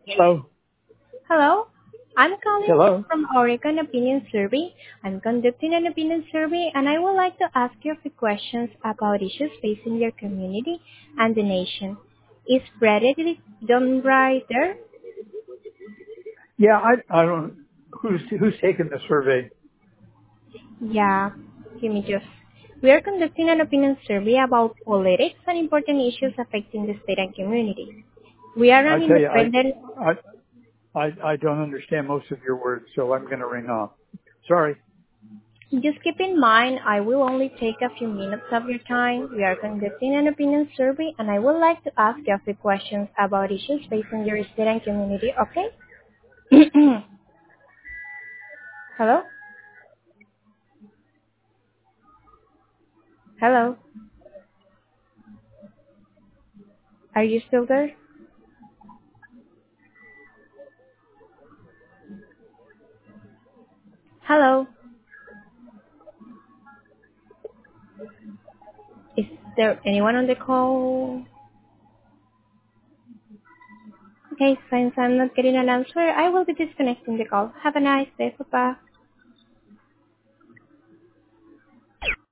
Hello. Hello, I'm calling Hello. from Oregon Opinion Survey. I'm conducting an opinion survey and I would like to ask you a few questions about issues facing your community and the nation. Is Frederick done right there? Yeah, I don't. Who's taking the survey? Yeah, give me just. We are conducting an opinion survey about politics and important issues affecting the state and community. We are I an tell you, independent. I don't understand most of your words, so I'm going to ring off. Sorry. Just keep in mind, I will only take a few minutes of your time. We are conducting an opinion survey, and I would like to ask you a few questions about issues facing your state and community, okay? Hello? Hello? Are you still there? Hello? Is there anyone on the call? Okay, since I'm not getting an answer, I will be disconnecting the call. Have a nice day. Bye-bye.